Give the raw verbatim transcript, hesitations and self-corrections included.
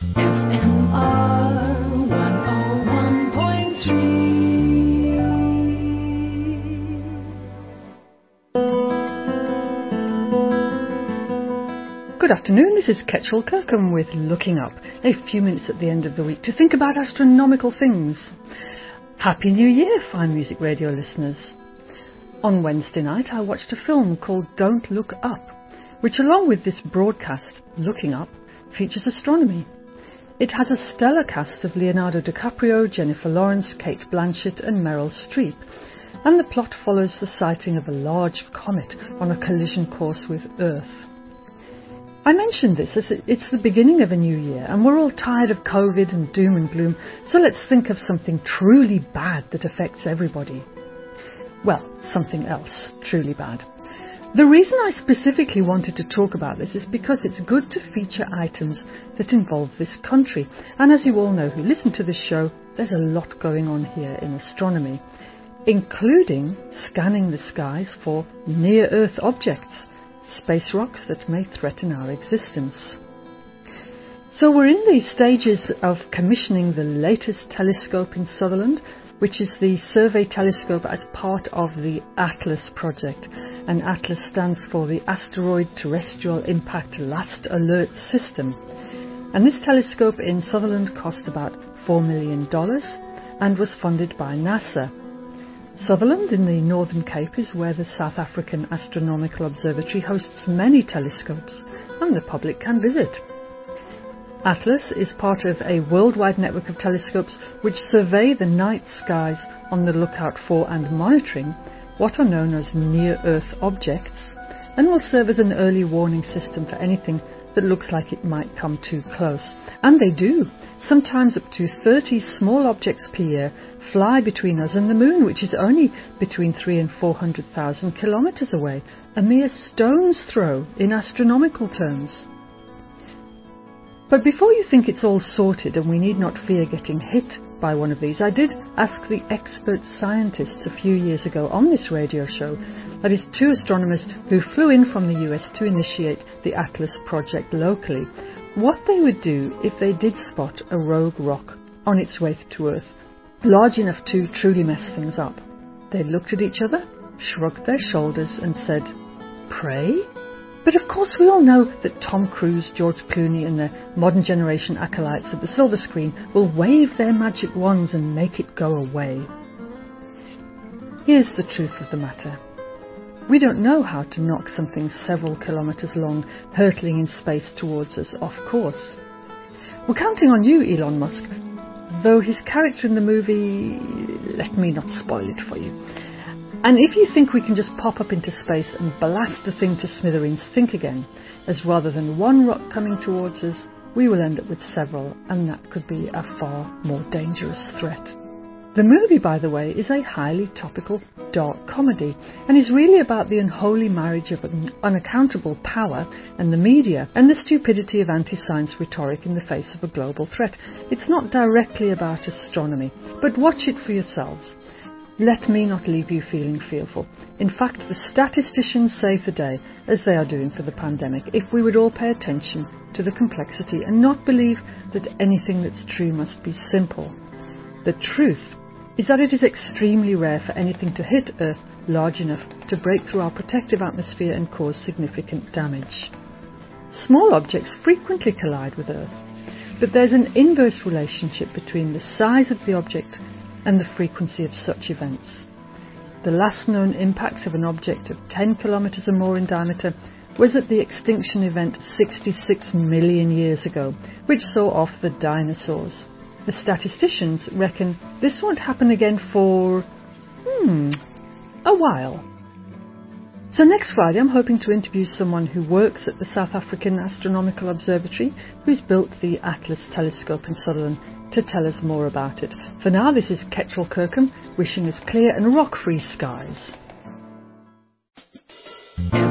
Good afternoon, this is Ketchel Kirkham with Looking Up, a few minutes at the end of the week to think about astronomical things. Happy New Year, fine music radio listeners. On Wednesday night I watched a film called Don't Look Up, which along with this broadcast, Looking Up, features astronomy. It has a stellar cast of Leonardo DiCaprio, Jennifer Lawrence, Cate Blanchett and Meryl Streep, and the plot follows the sighting of a large comet on a collision course with Earth. I mentioned this as it's the beginning of a new year and we're all tired of COVID and doom and gloom, so let's think of something truly bad that affects everybody. Well, something else truly bad. The reason I specifically wanted to talk about this is because it's good to feature items that involve this country, and as you all know who listen to this show, there's a lot going on here in astronomy, including scanning the skies for near-Earth objects, space rocks that may threaten our existence. So we're in the stages of commissioning the latest telescope in Sutherland, which is the survey telescope as part of the ATLAS project. And ATLAS stands for the Asteroid Terrestrial Impact Last Alert System. And this telescope in Sutherland cost about four million dollars and was funded by NASA. Sutherland in the Northern Cape is where the South African Astronomical Observatory hosts many telescopes and the public can visit. ATLAS is part of a worldwide network of telescopes which survey the night skies on the lookout for and monitoring what are known as near-Earth objects, and will serve as an early warning system for anything that looks like it might come too close. And they do. Sometimes up to thirty small objects per year fly between us and the moon, which is only between three and four hundred thousand kilometres away, a mere stone's throw in astronomical terms. But before you think it's all sorted and we need not fear getting hit by one of these, I did ask the expert scientists a few years ago on this radio show, that is two astronomers who flew in from the U S to initiate the ATLAS project locally, what they would do if they did spot a rogue rock on its way to Earth, large enough to truly mess things up. They looked at each other, shrugged their shoulders and said, "Pray?" But of course we all know that Tom Cruise, George Clooney and the modern generation acolytes of the silver screen will wave their magic wands and make it go away. Here's the truth of the matter. We don't know how to knock something several kilometres long hurtling in space towards us off course. We're counting on you, Elon Musk, though his character in the movie, let me not spoil it for you. And if you think we can just pop up into space and blast the thing to smithereens, think again, as rather than one rock coming towards us, we will end up with several, and that could be a far more dangerous threat. The movie, by the way, is a highly topical, dark comedy, and is really about the unholy marriage of an unaccountable power and the media, and the stupidity of anti-science rhetoric in the face of a global threat. It's not directly about astronomy, but watch it for yourselves. Let me not leave you feeling fearful. In fact, the statisticians save the day, as they are doing for the pandemic, if we would all pay attention to the complexity and not believe that anything that's true must be simple. The truth is that it is extremely rare for anything to hit Earth large enough to break through our protective atmosphere and cause significant damage. Small objects frequently collide with Earth, but there's an inverse relationship between the size of the object and the frequency of such events. The last known impact of an object of ten kilometres or more in diameter was at the extinction event sixty-six million years ago, which saw off the dinosaurs. The statisticians reckon this won't happen again for, hmm, a while. So next Friday I'm hoping to interview someone who works at the South African Astronomical Observatory, who's built the ATLAS telescope in Sutherland, to tell us more about it. For now, this is Ketchel Kirkham wishing us clear and rock-free skies.